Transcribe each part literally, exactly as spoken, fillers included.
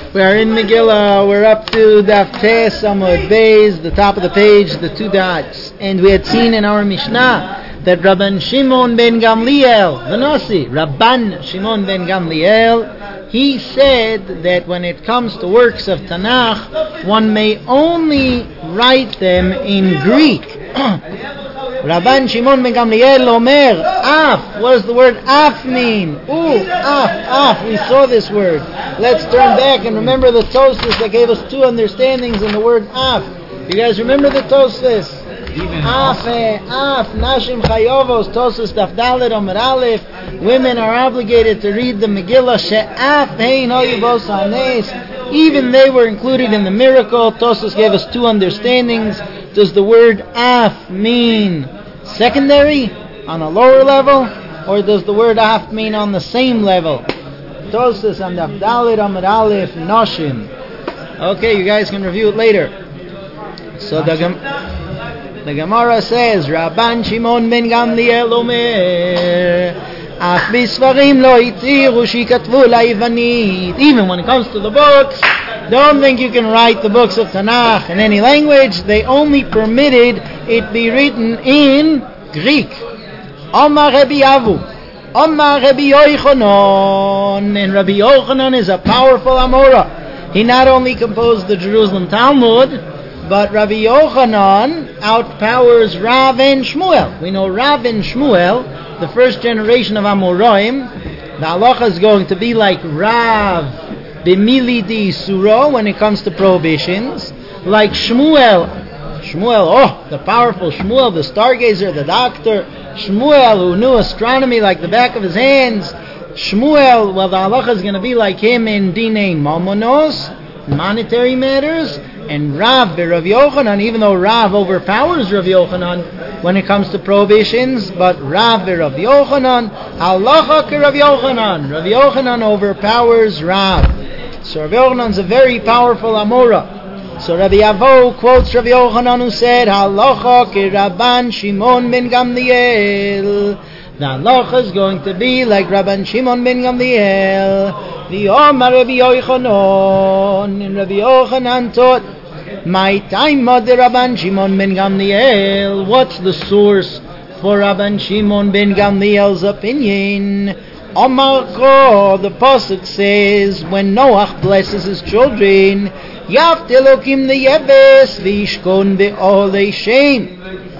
We are in Megillah. We're up to Daf Tes Amud Beis, the top of the page, the two dots. And we had seen in our Mishnah that Rabban Shimon ben Gamliel, the Nasi, Rabban Shimon ben Gamliel, he said that when it comes to works of Tanakh, one may only write them in Greek. Rabban Shimon ben Gamliel Omer, af. What does the word af mean? Ooh, af, af. We saw this word. Let's turn back and remember the Tosfos that gave us two understandings in the word af. You guys remember the Tosfos? Af, af, nashim chayovos, Tosfos daf dalet Amud Aleph. Women are obligated to read the Megillah. She'af hein hoyivos hanes. Even they were included in the miracle. Tosfos gave us two understandings. Does the word af mean secondary, on a lower level, or does the word af mean on the same level? Tosfos and Daf Dalet Amud Aleph Noshim. Okay, you guys can review it later. So the Gem- the Gemara says, Rabban Shimon ben Gamliel Omer, af bisvarim lo itziru shikatvu la'Ivanit. Even when it comes to the books, don't think you can write the books of Tanakh in any language. They only permitted it be written in Greek. Omar Rabbi Avu, Omar Rabbi Yochanan, and Rabbi Yochanan is a powerful Amora. He not only composed the Jerusalem Talmud, but Rabbi Yochanan outpowers Rav and Shmuel. We know Rav and Shmuel, the first generation of Amoraim. The halacha is going to be like Rav B'mili di Suro when it comes to prohibitions, like Shmuel. Shmuel, oh, the powerful Shmuel, the stargazer, the doctor. Shmuel, who knew astronomy like the back of his hands. Shmuel, well, the halacha is going to be like him in Dinei Mamonos, monetary matters. And Rav Rav Yochanan, even though Rav overpowers Rav Yochanan when it comes to prohibitions, but Rav Rav Yochanan, halacha ke Rav Yochanan. Rav Yochanan overpowers Rav. So Rav Yochanan is a very powerful Amora. So Rabbi Avo quotes Rav Yochanan who said, halacha ke Rabban Shimon ben Gamliel. The halacha is going to be like Rabban Shimon ben Gamliel. The Omar Rabbi Yochanan, and Rabbi Yochanan taught, my time mother Rabban Shimon ben Gamliel. What's the source for Rabban Shimon ben Gamliel's opinion? Omar Ko, the pasuk says, when Noach blesses his children, Yaft Elokim leyeves v'yishkon be'olei shem.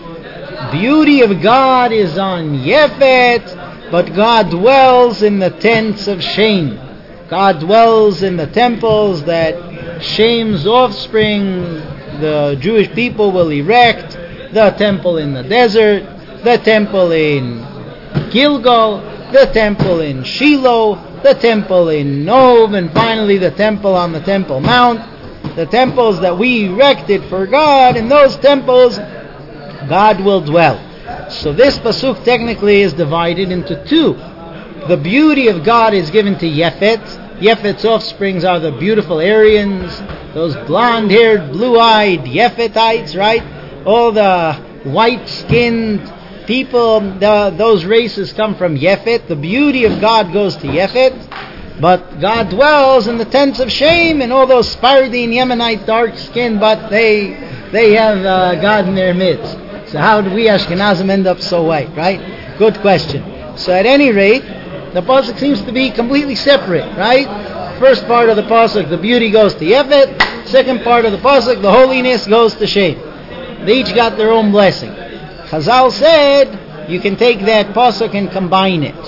Beauty of God is on Yefet, but God dwells in the tents of Shem. God dwells in the temples that Shem's offspring, the Jewish people, will erect. The temple in the desert, the temple in Gilgal, the temple in Shiloh, the temple in Nov, and finally the temple on the Temple Mount. The temples that we erected for God, in those temples God will dwell. So this pasuk technically is divided into two. The beauty of God is given to Yefet. Yefet's offsprings are the beautiful Aryans, those blonde-haired, blue-eyed Yefetites, right? All the white-skinned people, the, those races come from Yefet. The beauty of God goes to Yefet. But God dwells in the tents of Shem, and all those Sephardi and Yemenite dark-skinned, but they they have uh, God in their midst. So how did we Ashkenazim end up so white, right? Good question. So at any rate, the pasuk seems to be completely separate, right? First part of the pasuk, the beauty goes to Yefet. Second part of the pasuk, the holiness goes to Shem. They each got their own blessing. Chazal said you can take that pasuk and combine it.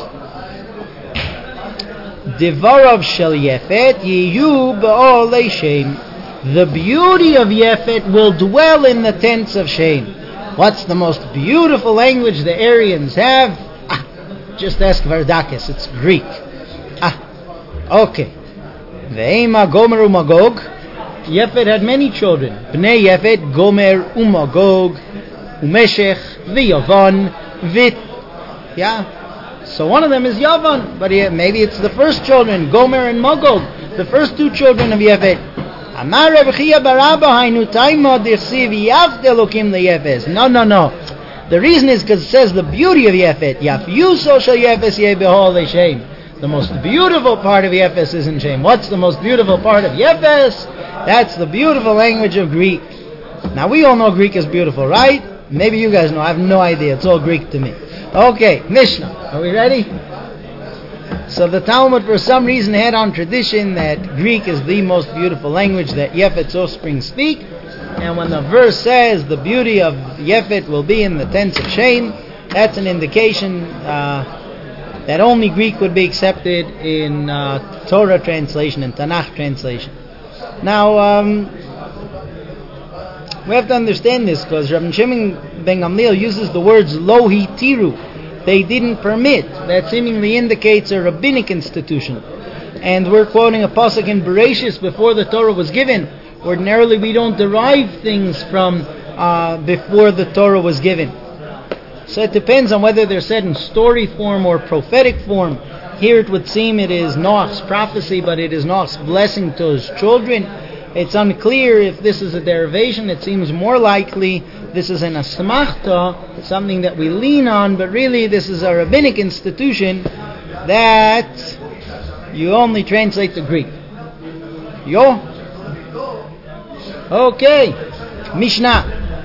Devarav shel Yefet yiyu be'olei Shem. The beauty of Yefet will dwell in the tents of Shem. What's the most beautiful language the Aryans have? Ah, just ask Vardakis. It's Greek. Ah, okay. Ve'ema Gomer u'Magog. Yefet had many children. Bnei Yefet, Gomer u'Magog, u'Meshech, v'Yavan, v'It. Yeah. So one of them is Yavan, but he, maybe it's the first children, Gomer and Magog, the first two children of Yefet. Amar Reb Chia bar Abba hainu taima dirsiv yaft elokim leyefes. No, no, no. The reason is because it says the beauty of Yefet. Yaf yuso shel Yefes yeh behol le'shem. The most beautiful part of Yefes is in Shem. What's the most beautiful part of Yefes? That's the beautiful language of Greek. Now we all know Greek is beautiful, right? Maybe you guys know. I have no idea. It's all Greek to me. Okay, Mishnah. Are we ready? So the Talmud, for some reason, had on tradition that Greek is the most beautiful language that Yefet's offspring speak. And when the verse says the beauty of Yefet will be in the tents of Shem, that's an indication uh, that only Greek would be accepted in uh, Torah translation and Tanakh translation. Now, um, we have to understand this because Rabbi Shimon ben Gamliel uses the words lo hitiru. They didn't permit. That seemingly indicates a rabbinic institution. And we're quoting a pasuk in Bereshis before the Torah was given. Ordinarily we don't derive things from uh, before the Torah was given. So it depends on whether they're said in story form or prophetic form. Here it would seem it is Noach's prophecy, but it is Noach's blessing to his children. It's unclear if this is a derivation. It seems more likely this is an asmachta, something that we lean on, but really this is a rabbinic institution that you only translate to Greek. Yo? Okay. Mishnah.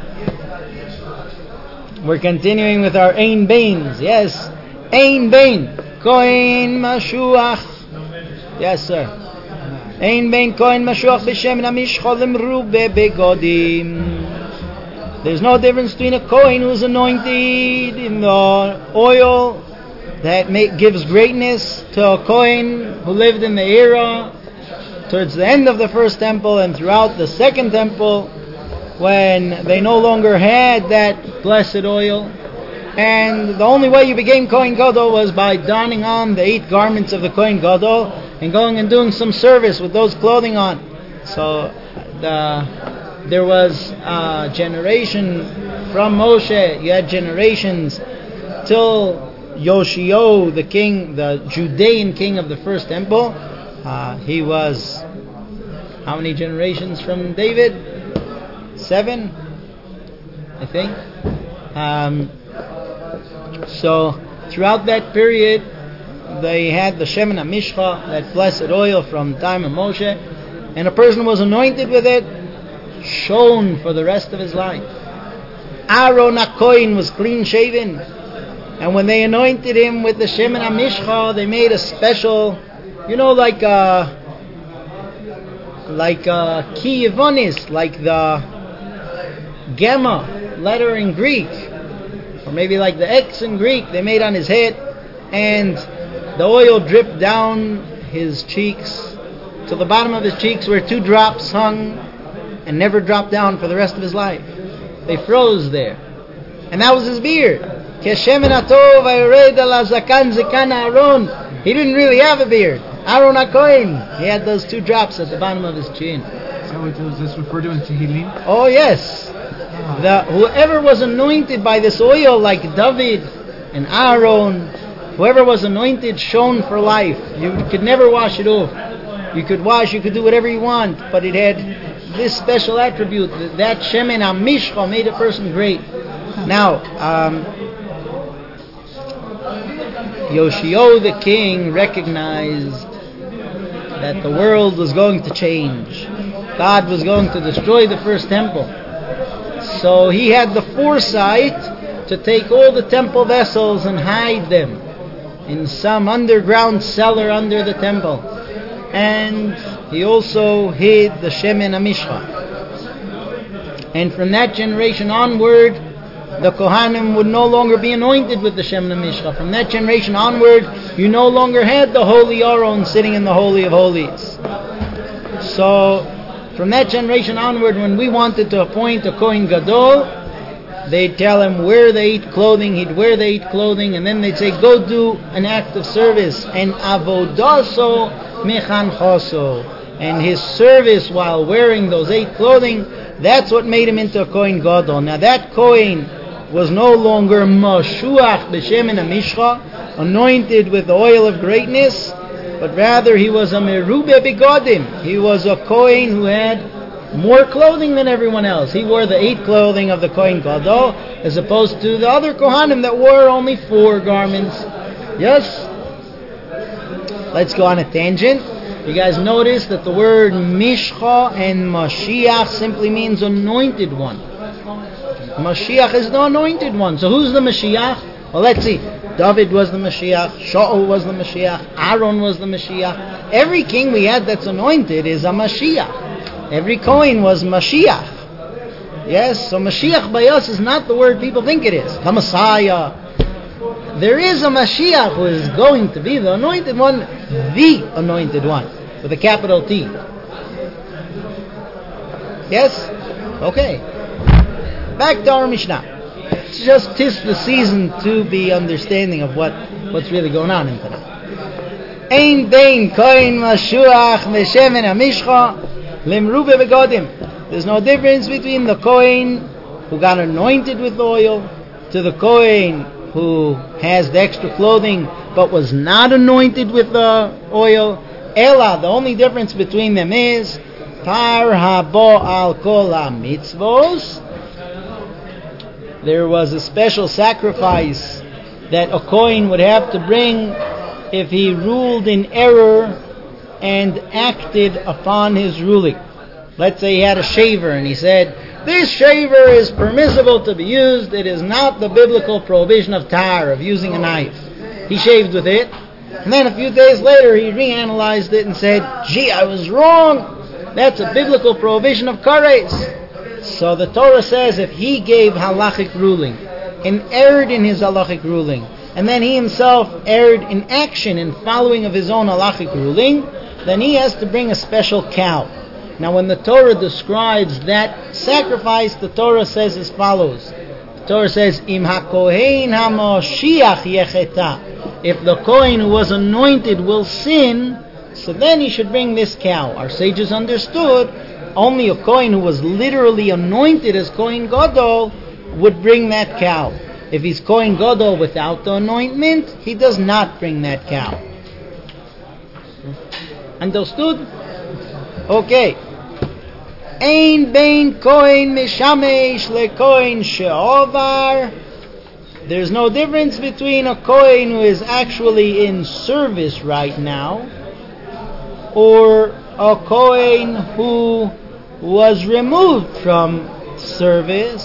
We're continuing with our Ein Bains. Yes. Ein Bain. Kohen Mashuach. Yes, sir. Ein Bain Kohen Mashuach b'shem namishcha lemrube begodim. There's no difference between a Kohen who is anointed in the oil that make, gives greatness to a Kohen who lived in the era towards the end of the first temple and throughout the second temple when they no longer had that blessed oil. And the only way you became Kohen Gadol was by donning on the eight garments of the Kohen Gadol and going and doing some service with those clothing on. So the... There was a generation from Moshe. You had generations till Yoshio, the king, the Judean king of the first temple. Uh, he was how many generations from David? Seven, I think. Um, so throughout that period, they had the Shemen HaMishcha, that blessed oil from the time of Moshe, and a person was anointed with it, shone for the rest of his life. Aaron HaKohen was clean shaven, and when they anointed him with the Shemen HaMishcha, they made a special, you know, like a like a ki yevonis, like the gamma letter in Greek, or maybe like the X in Greek, they made on his head, and the oil dripped down his cheeks to the bottom of his cheeks where two drops hung and never dropped down for the rest of his life. They froze there. And that was his beard. He didn't really have a beard. Aaron HaKohen, he had those two drops at the bottom of his chin. So was this referred to in Tehillim? Oh yes. The, whoever was anointed by this oil, like David and Aaron, whoever was anointed shone for life. You could never wash it off. You could wash, you could do whatever you want, but it had this special attribute, that, that Shemen HaMishcha made a person great. Now, um, Yoshio the king recognized that the world was going to change. God was going to destroy the first temple. So he had the foresight to take all the temple vessels and hide them in some underground cellar under the temple. And he also hid the Shemen HaMishcha. And from that generation onward, the Kohanim would no longer be anointed with the Shemen HaMishcha. From that generation onward, you no longer had the Holy Aron sitting in the Holy of Holies. So, from that generation onward, when we wanted to appoint a Kohen Gadol, they'd tell him where they eat clothing, he'd wear the eight clothing, and then they'd say, go do an act of service. And avodaso mechanchoso. And his service while wearing those eight clothing, that's what made him into a Kohen Gadol. Now that Kohen was no longer Mashuach b'Shemen HaMishcha, anointed with the oil of greatness, but rather he was a Merube Begodim. He was a Kohen who had more clothing than everyone else. He wore the eight clothing of the Kohen Gadol, as opposed to the other Kohanim that wore only four garments. Yes? let's go on a tangent. You guys notice that the word Mishcha and Mashiach simply means anointed one. Mashiach is the anointed one. So who's the Mashiach? Well, let's see. David was the Mashiach. Shaul was the Mashiach. Aaron was the Mashiach. Every king we had that's anointed is a Mashiach. Every Kohen was Mashiach. Yes, so Mashiach by us is not the word people think it is. The Messiah. There is a Mashiach who is going to be the anointed one, the anointed one, with a capital T. Yes? Okay. Back to our Mishnah. It's just tis the season to be understanding of what, what's really going on in Tanakh. Ein bein kohen mashuach meshemen hamishcha limrube begodim. There's no difference between the Kohen who got anointed with oil to the Kohen who has the extra clothing but was not anointed with the oil. Ela, the only difference between them is Par habo al kol mitzvos. There was a special sacrifice that a Kohen would have to bring if he ruled in error and acted upon his ruling. Let's say he had a shaver and he said, this shaver is permissible to be used. It is not the biblical prohibition of tar, of using a knife. He shaved with it. And then a few days later he reanalyzed it and said, gee, I was wrong. That's a biblical prohibition of kares. So the Torah says if he gave halachic ruling and erred in his halachic ruling, and then he himself erred in action in following of his own halachic ruling, then he has to bring a special cow. Now when the Torah describes that sacrifice, the Torah says as follows. The Torah says, Im ha-kohen ha-moshiach yecheta. If the Kohen who was anointed will sin, so then he should bring this cow. Our sages understood only a Kohen who was literally anointed as Kohen Gadol would bring that cow. If he's Kohen Gadol without the anointment, he does not bring that cow. Understood? Okay. Ein bein Kohen mishamesh le Kohen she'ovar. There's no difference between a Kohen who is actually in service right now or a Kohen who was removed from service.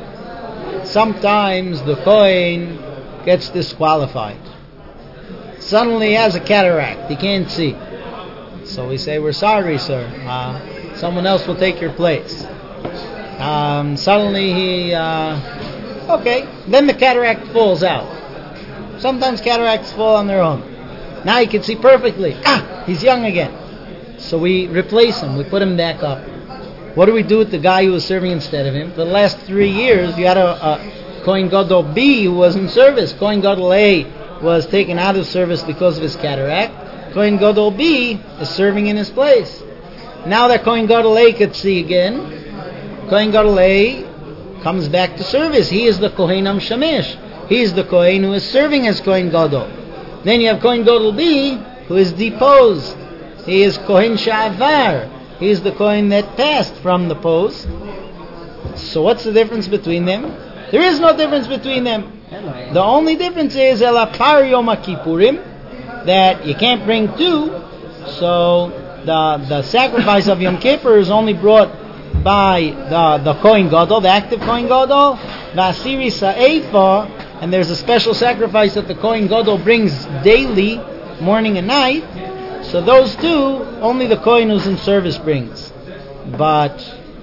Sometimes the Kohen gets disqualified. Suddenly he has a cataract. He can't see. So we say, we're sorry, sir. Uh, someone else will take your place. Um, suddenly he... Uh, okay. Then the cataract falls out. Sometimes cataracts fall on their own. Now he can see perfectly. Ah! He's young again. So we replace him. We put him back up. What do we do with the guy who was serving instead of him? For the last three years, you had a, a Kohen Gadol B who was in service. Kohen Gadol A was taken out of service because of his cataract. Kohen Gadol B is serving in his place. Now that Kohen Gadol A could see again, Kohen Gadol A comes back to service. He is the Kohen HaMshamesh. He is the Kohen who is serving as Kohen Gadol. Then you have Kohen Gadol B who is deposed. He is Kohen Sha'avar. He is the Kohen that passed from the post. So what's the difference between them? There is no difference between them. The only difference is Ela Par Yom HaKippurim, that you can't bring two. So the the sacrifice of Yom Kippur is only brought by the, the Kohen Gadol, the active Kohen Gadol, Vasiri Sa'efa, and there's a special sacrifice that the Kohen Gadol brings daily, morning and night. So those two, only the Kohen who's in service brings. But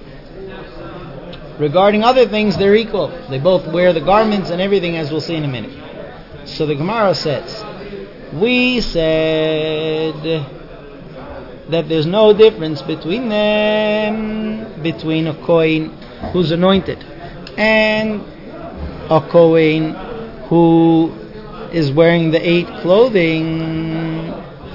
regarding other things, they're equal. They both wear the garments and everything, as we'll see in a minute. So the Gemara says, we said that there's no difference between them, between a Kohen who's anointed and a Kohen who is wearing the eight clothing,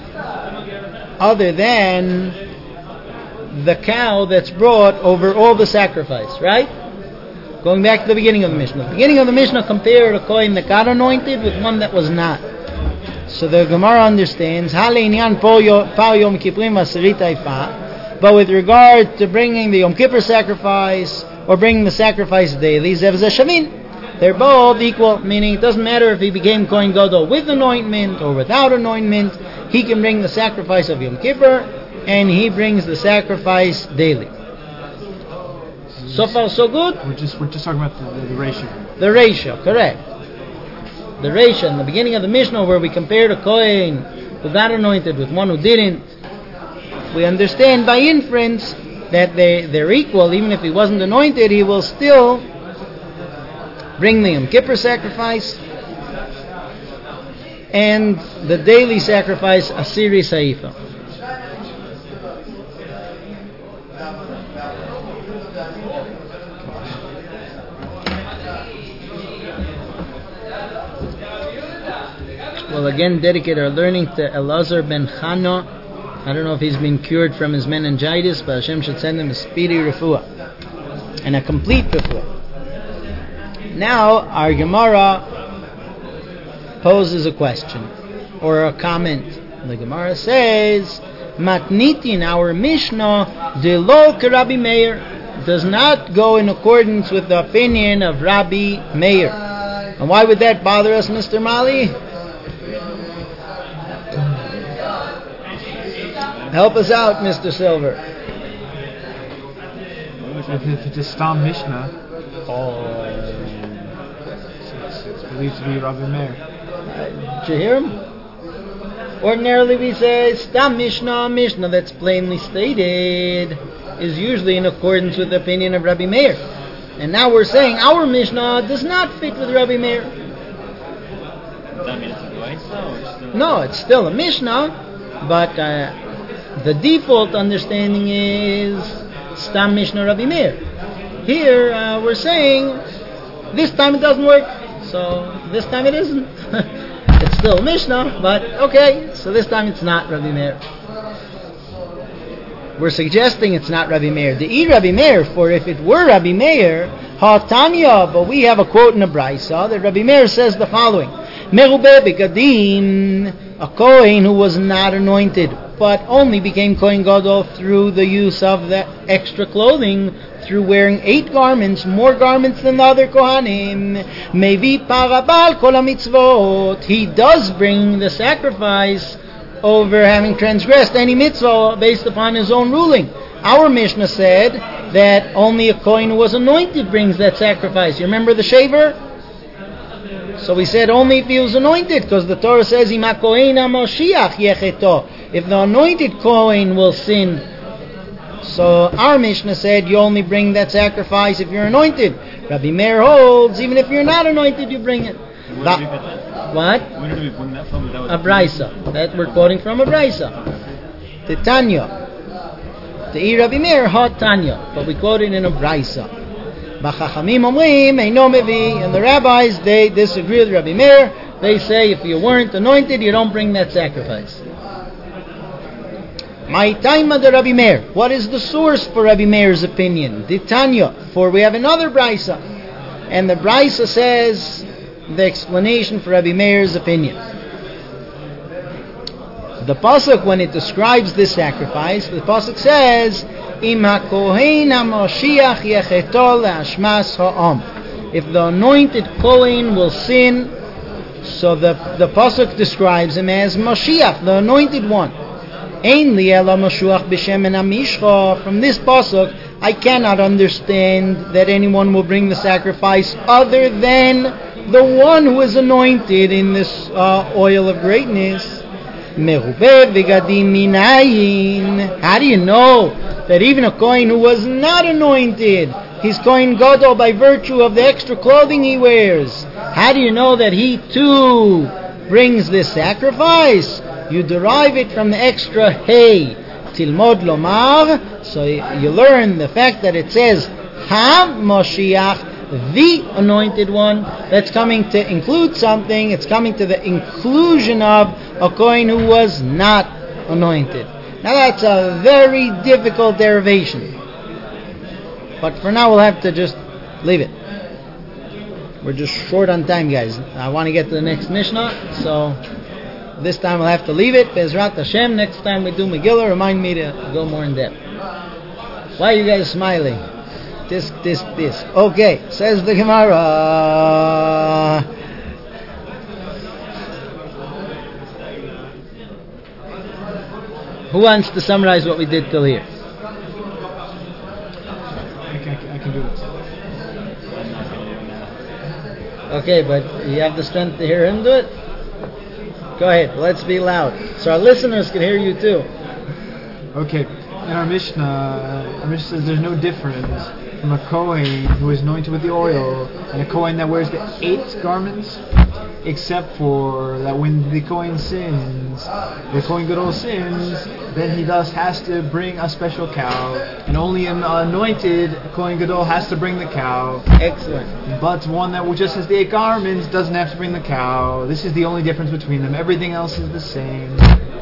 other than the cow that's brought over all the sacrifice, right? Going back to the beginning of the Mishnah. The beginning of the Mishnah compared a Kohen that got anointed with one that was not. So the Gemara understands, but with regard to bringing the Yom Kippur sacrifice or bringing the sacrifice daily, they're both equal, meaning it doesn't matter if he became Kohen Gadol with anointment or without anointment. he can bring the sacrifice of Yom Kippur, and he brings the sacrifice daily. So far, so good. We're just we're just talking about the, the, the ratio. The ratio, correct. The ratio in the beginning of the Mishnah, where we compared a Kohen who got anointed with one who didn't, we understand by inference that they, they're equal. Even if he wasn't anointed, he will still bring the Yom Kippur sacrifice and the daily sacrifice, Asiri Saifa. We'll again dedicate our learning to Elazar ben Chana. I don't know if he's been cured from his meningitis, but Hashem should send him a speedy refuah and a complete refuah. Now, our Gemara poses a question or a comment. The Gemara says, Matnitin, our Mishnah, de lo Rabbi Meir, does not go in accordance with the opinion of Rabbi Meir. And why would that bother us, Mister Mali? Help us out, Mister Silver. If, if it's a Stam Mishnah, Oh, it's, it's believed to be Rabbi Meir. Uh, did you hear him? Ordinarily we say Stam Mishnah, Mishnah that's plainly stated is usually in accordance with the opinion of Rabbi Meir. And now we're saying our Mishnah does not fit with Rabbi Meir. Does that mean it's a Braisa or still? No, it's still a Mishnah, but uh, the default understanding is Stam Mishnah Rabbi Meir. Here uh, we're saying this time it doesn't work, so this time it isn't. It's still Mishnah, but okay, so this time it's not Rabbi Meir. We're suggesting it's not Rabbi Meir. The E Rabbi Meir, for if it were Rabbi Meir, Ha Tanya, but we have a quote in the Braisa that Rabbi Meir says the following: Merubeh begadim, a Kohen who was not anointed, but only became Kohen Gadol through the use of the extra clothing, through wearing eight garments, more garments than the other Kohanim. Mevi parabal kol mitzvot. He does bring the sacrifice over having transgressed any mitzvah based upon his own ruling. Our Mishnah said that only a Kohen who was anointed brings that sacrifice. You remember the shaver? So we said only if he was anointed, because the Torah says, Ima Kohen HaMoshiach yecheto. If the anointed Kohen will sin. So our Mishnah said you only bring that sacrifice if you're anointed. Rabbi Meir holds, even if you're not anointed, you bring it. Where That, did we get that? what? Where did we bring that from? That was A Braisa. That we're quoting from a Braisa. The Tanya. The E Rabbi Meir, Ha Tanya. But we quote it in a Braisa. B'chachamim omrim, eino mevi. And the rabbis, they disagree with Rabbi Meir. They say if you weren't anointed, you don't bring that sacrifice. My time of the Rabbi Meir. What is the source for Rabbi Meir's opinion? The Tanya. For we have another Braisa. And the Braisa says the explanation for Rabbi Meir's opinion. The pasuk, when it describes this sacrifice, the pasuk says, "Im hakohen haMoshiach yecheto le'ashmas ha'am." If the anointed Kohen will sin, so the the pasuk describes him as Mashiach, the anointed one. Ein li ela Mashuach b'shem en hamishcha. From this pasuk, I cannot understand that anyone will bring the sacrifice other than the one who is anointed in this uh, oil of greatness. Merubeh v'gadim minayin. How do you know that even a Kohen who was not anointed, he's Kohen Gadol by virtue of the extra clothing he wears? How do you know that he too brings this sacrifice? You derive it from the extra hay. Tilmod lomar. So you learn the fact that it says Ha Moshiach, the anointed one. That's coming to include something. It's coming to the inclusion of a Kohen who was not anointed. Now that's a very difficult derivation. But for now we'll have to just leave it. We're just short on time, guys. I want to get to the next Mishnah, so this time we'll have to leave it. Bezrat Hashem, next time we do Megillah, remind me to go more in depth. Why are you guys smiling? This, this, this. Okay, says the Gemara. Who wants to summarize what we did till here? I can, I can do it. I'm not going to do it now. Okay, but you have the strength to hear him do it? Go ahead, let's be loud. So our listeners can hear you too. Okay, in our Mishnah, uh, our Mishnah says there's no difference from a Kohen who is anointed with the oil and a Kohen that wears the eight garments, except for that when the Kohen sins, the Kohen Gadol sins, then he thus has to bring a special cow, and only an anointed Kohen Gadol has to bring the cow. Excellent. But one that just has the eight garments doesn't have to bring the cow. This is the only difference between them. Everything else is the same.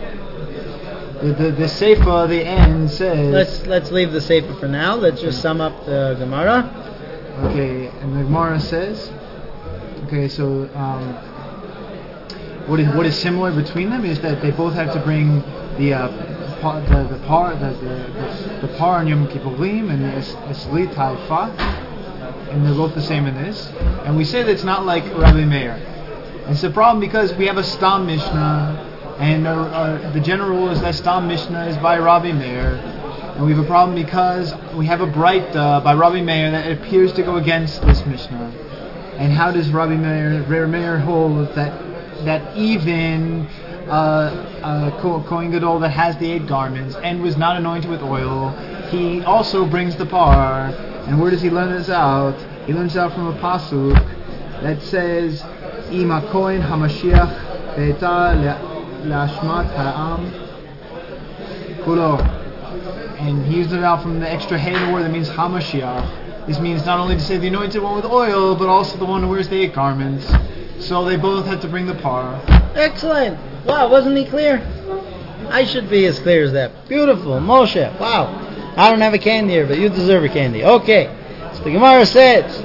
The the, the Seifa, the end says. Let's let's leave the Sefer for now. Let's just sum up the Gemara. Okay, and the Gemara says. Okay, so um, what is what is similar between them is that they both have to bring the uh, par, the the par the the, the, the par on Yom Kippurim and the es- eslit haifa, and they're both the same in this. And we say that it's not like Rabbi Meir. And it's a problem because we have a Stam Mishnah. And our, our, the general rule is that Stam Mishnah is by Rabbi Meir, and we have a problem because we have a Braita by Rabbi Meir that appears to go against this Mishnah. And how does Rabbi Meir, Rabbi Meir hold that that even uh, uh, Kohen Gadol that has the eight garments and was not anointed with oil, he also brings the par? And where does he learn this out? He learns out from a pasuk that says, "Ima Kohen Hamashiach Ve'eta Lashmat Ha'am Kulo," and he used it out from the extra hey in the word that means Hamashiach. This means not only to say the anointed one with oil, but also the one who wears the eight garments. So they both had to bring the par. Excellent. Wow, wasn't he clear? I should be as clear as that. Beautiful. Moshe. Wow. I don't have a candy here, but you deserve a candy. Okay. So the Gemara says,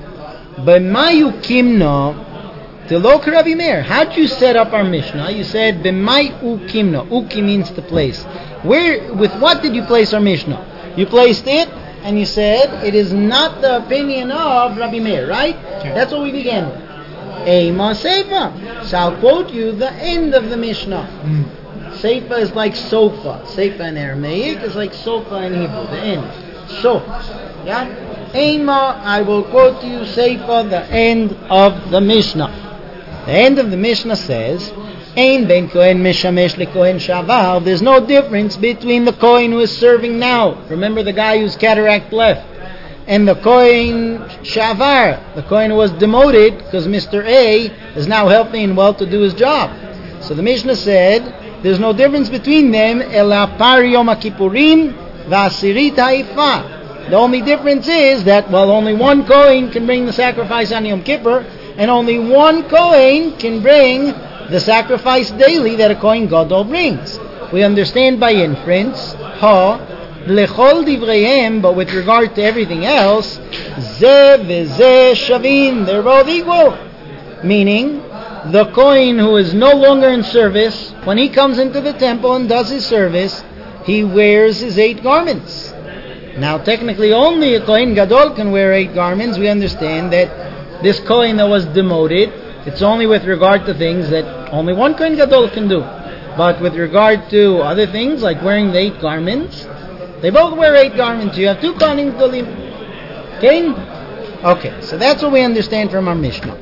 B'mayu kimno Tilok Rabbi Meir. How'd you set up our Mishnah? You said B'mai ukimno. Uki means to place. Where, with what did you place our Mishnah? You placed it, and you said it is not the opinion of Rabbi Meir, right? Okay. That's what we began with. Eima Seifa. So I'll quote you the end of the Mishnah. Mm. Seifa is like sofa. Seifa in Aramaic is like sofa in Hebrew. The end. So, yeah. Eima, I will quote to you Seifa, the end of the Mishnah. The end of the Mishnah says, Ein ben Kohen meshamesh le Kohen shavar. There's no difference between the Kohen who is serving now. Remember the guy whose cataract left. And the Kohen shavar, the Kohen who was demoted because Mister A is now healthy and well to do his job. So the Mishnah said, there's no difference between them. Ela par Yom Kippurim v'asirit haifa. The only difference is that, well, only one Kohen can bring the sacrifice on Yom Kippur, and only one Kohen can bring the sacrifice daily that a Kohen Gadol brings. We understand by inference, ha, lechol divreihem, but with regard to everything else, ze veze shavin, they're both equal. Meaning, the Kohen who is no longer in service, when he comes into the temple and does his service, he wears his eight garments. Now, technically, only a Kohen Gadol can wear eight garments. We understand that this Kohen that was demoted, it's only with regard to things that only one Kohen Gadol can do. But with regard to other things, like wearing the eight garments, they both wear eight garments. You have two Kohen Gadolim. Okay? Okay, so that's what we understand from our Mishnah.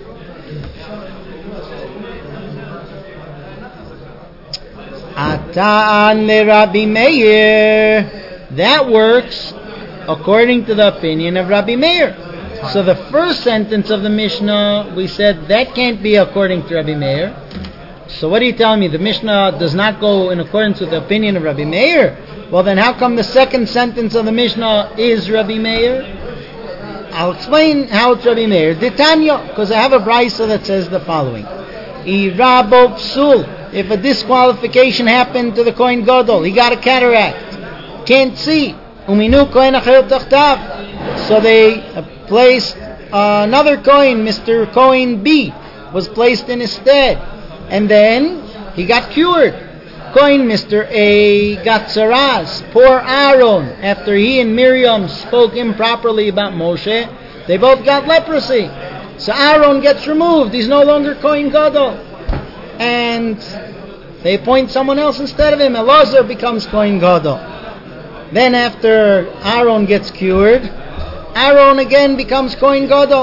Atan le Rabbi Meir. That works according to the opinion of Rabbi Meir. So the first sentence of the Mishnah, we said that can't be according to Rabbi Meir. So what are you telling me? The Mishnah does not go in accordance with the opinion of Rabbi Meir? Well, then how come the second sentence of the Mishnah is Rabbi Meir? I'll explain how it's Rabbi Meir. Ditanya, because I have a brisa that says the following. Irabo psul. If a disqualification happened to the Kohen Gadol, he got a cataract, can't see. Uminu Kohen acher tachtav. So they uh, placed uh, another Kohen, Mister Kohen B, was placed in his stead. And then he got cured. Kohen Mister A got saras. Poor Aaron, after he and Miriam spoke improperly about Moshe, they both got leprosy. So Aaron gets removed. He's no longer Kohen Gadol. And They appoint someone else instead of him. Elazar becomes Kohen Gadol. Then after Aaron gets cured, Aaron again becomes Kohen Gadol.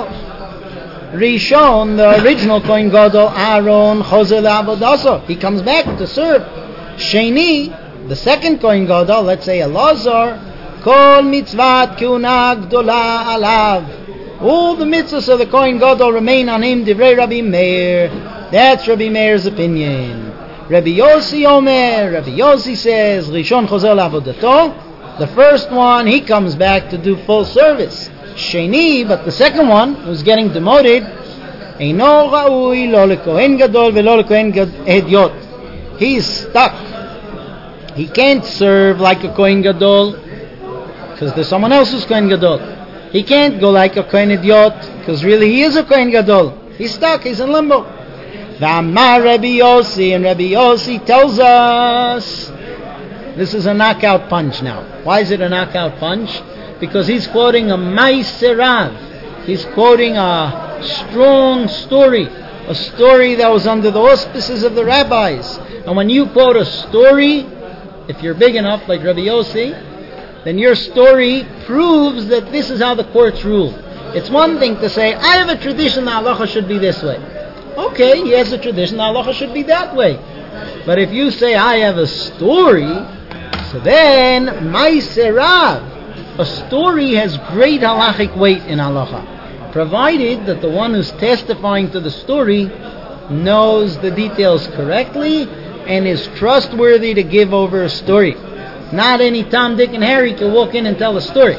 Rishon, the original Kohen Gadol, Aaron Chozer La'avodaso, he comes back to serve. Sheni, the second Kohen Gadol, let's say Elazar, Kol mitzvat kuna gdola alav. All the mitzvahs of the Kohen Gadol remain on him. Divrei Rabbi Meir. That's Rabbi Meir's opinion. Rabbi Yossi Omer. Rabbi Yossi says, Rishon Chozer La'avodato. The first one, he comes back to do full service. Sheni, but the second one, who's getting demoted, Eino ra'ui lo lekohen gadol velo lekohen hediot. He's stuck. He can't serve like a Kohen Gadol because there's someone else who's Kohen Gadol. He can't go like a Kohen Hediot because really he is a Kohen Gadol. He's stuck. He's in limbo. V'amar Rabbi Yossi, and Rabbi Yossi tells us this is a knockout punch now. Why is it a knockout punch? Because he's quoting a Maiserav. He's quoting a strong story, a story that was under the auspices of the rabbis. And when you quote a story, if you're big enough like Rabbi Yossi, then your story proves that this is how the courts rule. It's one thing to say, I have a tradition, the halacha should be this way. Okay, he has a tradition, the halacha should be that way. But if you say, I have a story, so then, Maiserav, a story has great halachic weight in halacha, provided that the one who's testifying to the story knows the details correctly and is trustworthy to give over a story. Not any Tom, Dick, and Harry can walk in and tell a story.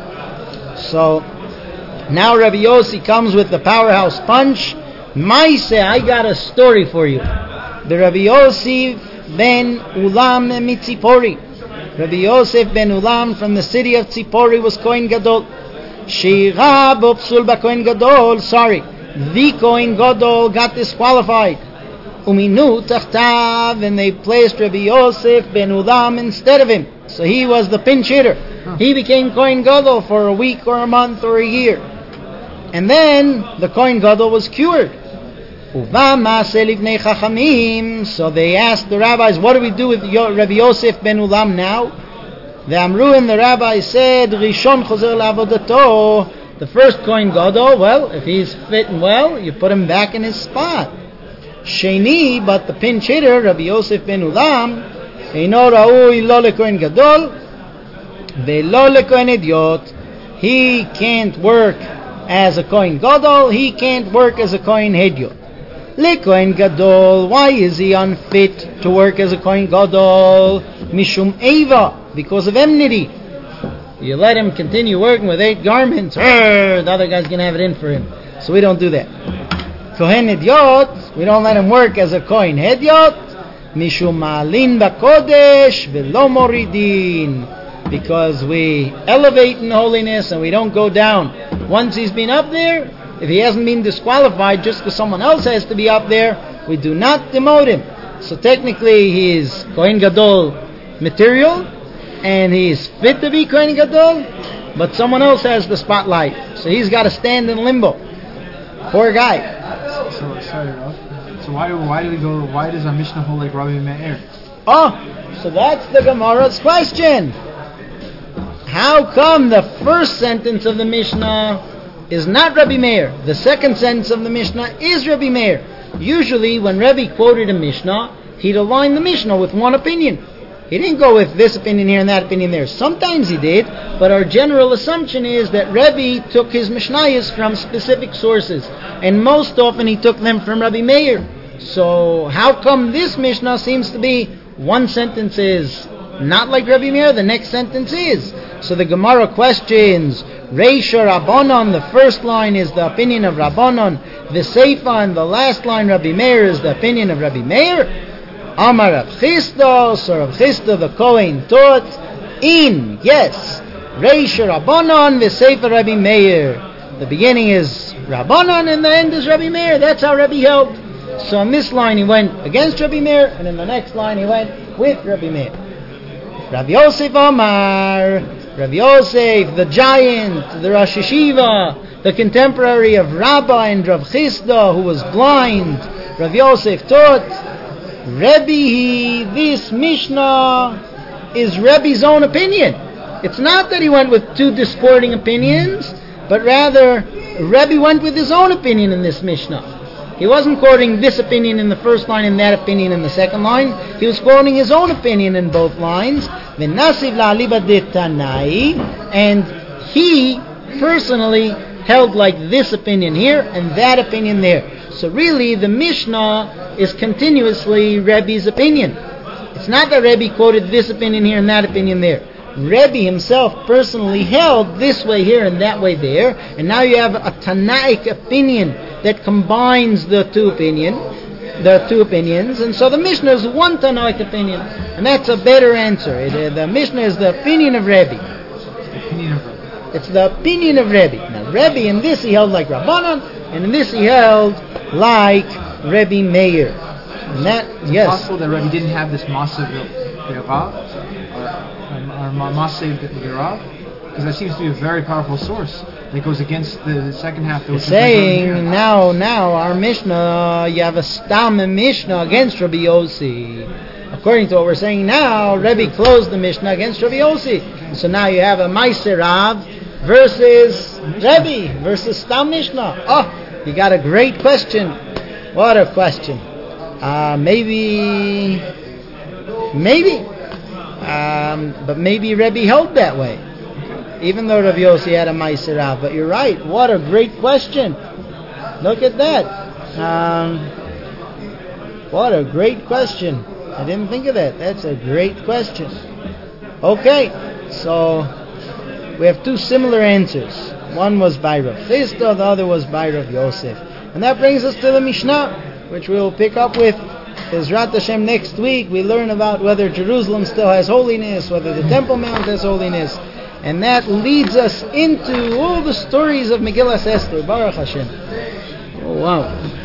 So, now Rabbi Yossi comes with the powerhouse punch. Maise, I got a story for you. The Rabbi Yossi ben Ulam Mitzipori. Rabbi Yosef ben Ulam from the city of Tzipori was Kohen Gadol. Sheira bo psul ba Kohen Gadol, sorry, the Kohen Gadol got disqualified. Uminu tachtav, and they placed Rabbi Yosef ben Ulam instead of him. So he was the pinch hitter. Huh. He became Kohen Gadol for a week or a month or a year. And then the Kohen Gadol was cured. Uva ma'aseh livnei chachamim. So they asked the rabbis, what do we do with Rabbi Yosef ben Ulam now? The Amru and the rabbis said, Rishon chozer la'avodato. The first Kohen Gadol, well, if he's fit and well, you put him back in his spot. Sheni, but the pinch hitter, Rabbi Yosef ben Ulam, Eino ra'ui lo lekohen gadol, ve'lo lekohen hediot. He can't work as a Kohen Gadol, he can't work as a Kohen Hediot. Lekohen Gadol, why is he unfit to work as a Kohen Gadol? Mishum Eva, because of enmity. You let him continue working with eight garments, the other guy's going to have it in for him. So we don't do that. Kohen Hediot, we don't let him work as a Kohen Hediot. Mishum Ma'alin B'Kodesh V'lo Moridin, because we elevate in holiness and we don't go down. Once he's been up there, if he hasn't been disqualified just because someone else has to be up there, we do not demote him. So technically he is Kohen Gadol material and he is fit to be Kohen Gadol, but someone else has the spotlight. So he's got to stand in limbo. Poor guy. So, sorry, Rav. So why, why do we go, why does our Mishnah hold like Rabbi Meir? Oh, so that's the Gemara's question. How come the first sentence of the Mishnah is not Rabbi Meir? The second sentence of the Mishnah is Rabbi Meir. Usually when Rabbi quoted a Mishnah, he'd align the Mishnah with one opinion. He didn't go with this opinion here and that opinion there. Sometimes he did, but our general assumption is that Rabbi took his Mishnayos from specific sources, and most often he took them from Rabbi Meir. So how come this Mishnah seems to be one sentence is not like Rabbi Meir, the next sentence is? So the Gemara questions, Reisha Rabbanon, the first line is the opinion of Rabbanon, the Seifa and the last line, Rabbi Meir, is the opinion of Rabbi Meir. Amar Rav Chisda, so Rav Chisda the Kohen taught, in, yes, Reisha Rabbanon, the Seifa Rabbi Meir. The beginning is Rabbanon and the end is Rabbi Meir. That's how Rabbi held. So in this line he went against Rabbi Meir, and in the next line he went with Rabbi Meir. Rabbi Yosef Amar, Rabbi Yosef, the giant, the Rosh Yeshiva, the contemporary of Rabbi and Rav Chisda, who was blind, Rabbi Yosef taught, Rebbe, this Mishnah is Rebbe's own opinion. It's not that he went with two discording opinions, but rather Rebbe went with his own opinion in this Mishnah. He wasn't quoting this opinion in the first line and that opinion in the second line. He was quoting his own opinion in both lines. V'nasiv la'aliba de Tanai, and he personally held like this opinion here and that opinion there. So really, the Mishnah is continuously Rebbe's opinion. It's not that Rebbe quoted this opinion here and that opinion there. Rebbe himself personally held this way here and that way there, and now you have a Tanaic opinion that combines the two opinion, the two opinions, and so the Mishnah is one Tanaic opinion, and that's a better answer. It, uh, the Mishnah is the opinion of Rebbe. Opinion of Rebbe. It's the opinion of Rebbe. Now Rebbe in this he held like Rabbanan, and in this he held like Rebbe Meir. And that, Is yes. it possible that Rebbe didn't have this Masav V'Rav, or, or Masav V'Rav? Because that seems to be a very powerful source that goes against the second half. That It's saying now, now our Mishnah, you have a Stam Mishnah against Rabbi Yossi. According to what we're saying now, Rebbe closed the Mishnah against Rabbi Yossi. So now you have a Meiser Rav versus Rebbe versus Stam Mishnah. Oh, you got a great question. What a question. Uh, maybe, maybe, um, but maybe Rebbe held that way, even though Rav Yossi had a Meiser Rav. But you're right. What a great question. Look at that. Um, what a great question. I didn't think of that. That's a great question. Okay, so we have two similar answers. One was by Rav Chisda, the other was by Rav Yosef. And that brings us to the Mishnah, which we'll pick up with Ezrat Hashem next week. We learn about whether Jerusalem still has holiness, whether the Temple Mount has holiness. And that leads us into all the stories of Megillas Esther. Baruch Hashem. Oh, wow.